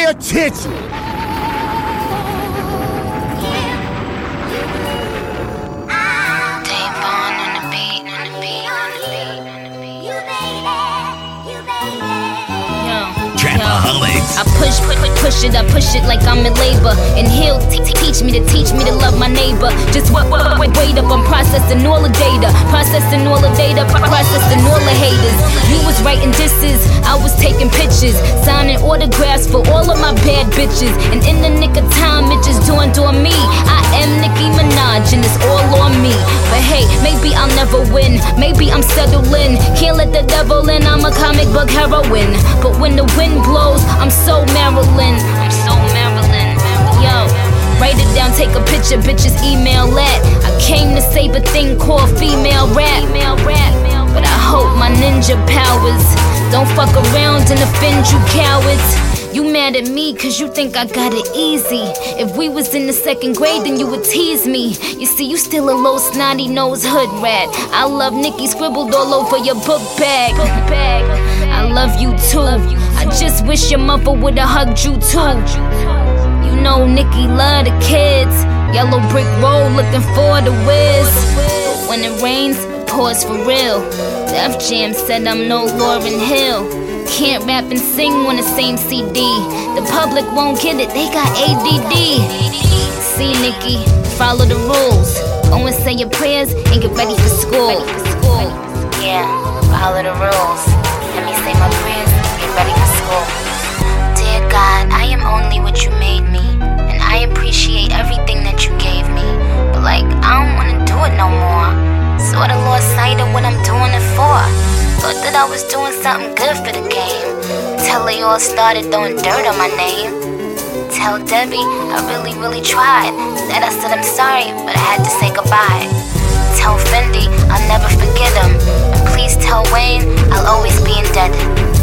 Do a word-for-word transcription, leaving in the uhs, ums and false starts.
attention. I push, push, push it, I push it like I'm in labor. And he'll t- teach me to teach me to love my neighbor. Just wait, wait, wait up, I'm processing all the data. Processing all the data, processing all the haters. You was writing disses, I was taking pictures. Signing autographs for all of my bad bitches. And in the nick of time, it just dawned on me. I am Nicki Minaj and it's all on me. But hey, maybe I'll never win. Maybe I'm settling. Can't let the devil in, I'm a comic book heroine. But when the wind blows, I'm so Maryland. I'm so Maryland. Yo, write it down, take a picture, bitches email that. I came to save a thing called female rap. But I hope my ninja powers don't fuck around and offend you cowards. You mad at me cause you think I got it easy. If we was in the second grade then you would tease me. You see, you still a little snotty nose hood rat. I love Nicki scribbled all over your book bag. I love you too. I just wish your mother would've hugged you too. You know Nicki love the kids. Yellow brick road looking for the whiz. But when it rains, it pours for real. Def Jam said I'm no Lauryn Hill. Can't rap and sing on the same C D. The public won't get it, they got A D D. See Nicki, follow the rules. Go and say your prayers and get ready for school. Yeah, follow the rules. Let me say my prayers and get ready for school. Dear God, I am only what you made me. And I appreciate everything that you gave me. But like, I don't wanna do it no more. Sorta lost sight of what I'm doing it for. Thought that I was doing something good for the game. Till they all started throwing dirt on my name. Tell Debbie I really, really tried. That I said I'm sorry, but I had to say goodbye. Tell Fendi I'll never forget him. And please tell Wayne I'll always be indebted.